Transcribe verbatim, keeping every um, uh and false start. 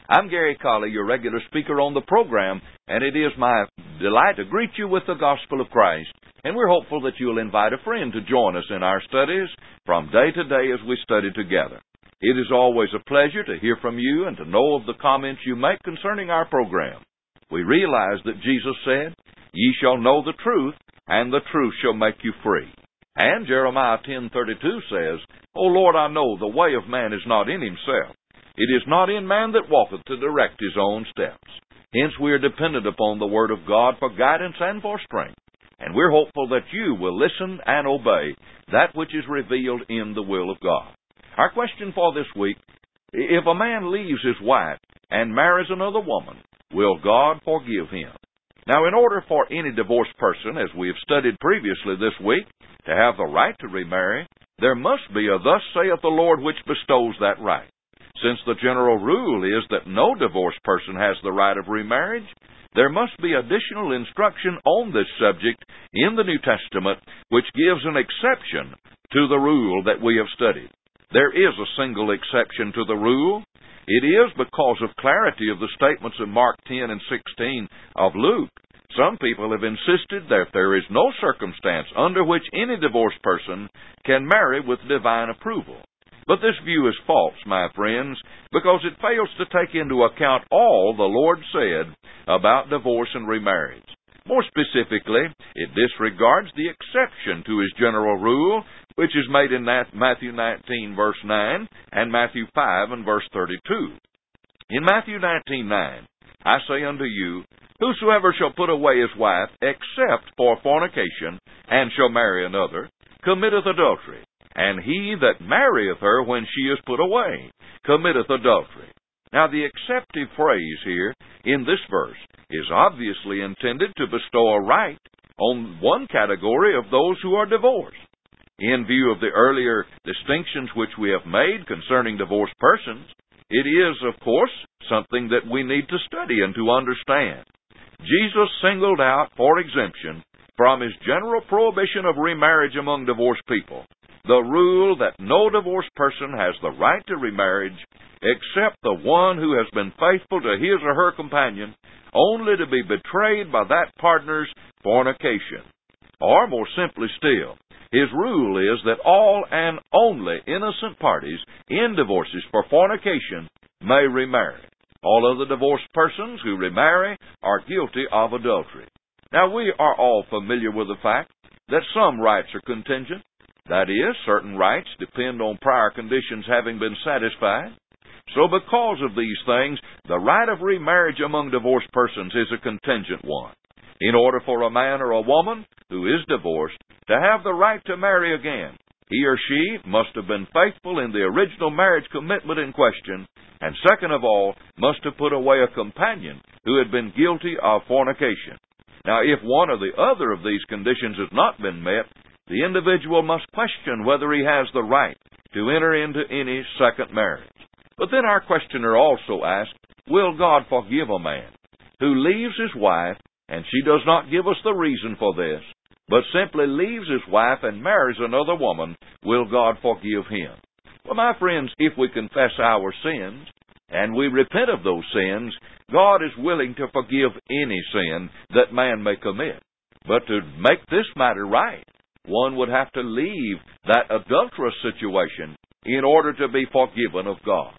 I'm Gary Colley, your regular speaker on the program, and it is my delight to greet you with the gospel of Christ. And we're hopeful that you'll invite a friend to join us in our studies from day to day as we study together. It is always a pleasure to hear from you and to know of the comments you make concerning our program. We realize that Jesus said, "Ye shall know the truth, and the truth shall make you free." And Jeremiah ten thirty-two says, "O Lord, I know the way of man is not in himself. It is not in man that walketh to direct his own steps." Hence we are dependent upon the Word of God for guidance and for strength. And we're hopeful that you will listen and obey that which is revealed in the will of God. Our question for this week, if a man leaves his wife and marries another woman, will God forgive him? Now, in order for any divorced person, as we have studied previously this week, to have the right to remarry, there must be a "Thus saith the Lord" which bestows that right. Since the general rule is that no divorced person has the right of remarriage, there must be additional instruction on this subject in the New Testament, which gives an exception to the rule that we have studied. There is a single exception to the rule. It is because of clarity of the statements in Mark ten and sixteen of Luke. Some people have insisted that there is no circumstance under which any divorced person can marry with divine approval. But this view is false, my friends, because it fails to take into account all the Lord said about divorce and remarriage. More specifically, it disregards the exception to His general rule, which is made in Matthew nineteen, verse nine, and Matthew five and verse thirty-two. In Matthew nineteen nine, "I say unto you, whosoever shall put away his wife, except for fornication, and shall marry another, committeth adultery. And he that marrieth her when she is put away, committeth adultery." Now, the exceptive phrase here in this verse is obviously intended to bestow a right on one category of those who are divorced. In view of the earlier distinctions which we have made concerning divorced persons, it is, of course, something that we need to study and to understand. Jesus singled out for exemption from His general prohibition of remarriage among divorced people the rule that no divorced person has the right to remarriage except the one who has been faithful to his or her companion, only to be betrayed by that partner's fornication. Or, more simply still, His rule is that all and only innocent parties in divorces for fornication may remarry. All other divorced persons who remarry are guilty of adultery. Now, we are all familiar with the fact that some rights are contingent. That is, certain rights depend on prior conditions having been satisfied. So because of these things, the right of remarriage among divorced persons is a contingent one. In order for a man or a woman who is divorced to have the right to marry again, he or she must have been faithful in the original marriage commitment in question, and second of all, must have put away a companion who had been guilty of fornication. Now, if one or the other of these conditions has not been met, the individual must question whether he has the right to enter into any second marriage. But then our questioner also asked, will God forgive a man who leaves his wife, and she does not give us the reason for this, but simply leaves his wife and marries another woman? Will God forgive him? Well, my friends, if we confess our sins and we repent of those sins, God is willing to forgive any sin that man may commit. But to make this matter right, one would have to leave that adulterous situation in order to be forgiven of God.